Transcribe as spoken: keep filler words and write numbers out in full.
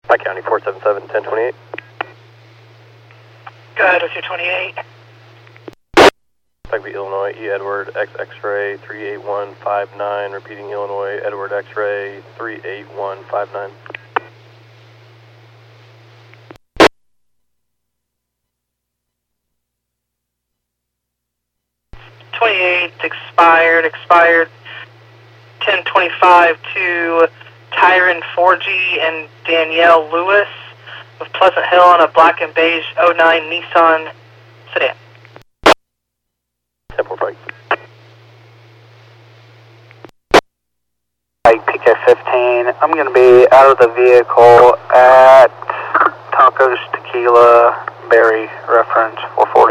Pike County four seven seven, ten twenty-eight. Go ahead with your twenty-eight. Pike Illinois, E Edward, X X-ray three eight one five nine, repeating Illinois, Edward X-ray three eight one five nine. twenty-eight, expired, expired. ten twenty-five to Tyron four G and Danielle Lewis of Pleasant Hill on a black and beige oh nine Nissan sedan. Temple Pike. Pike P K fifteen, I'm going to be out of the vehicle at Tacos Tequila Berry, reference four forty.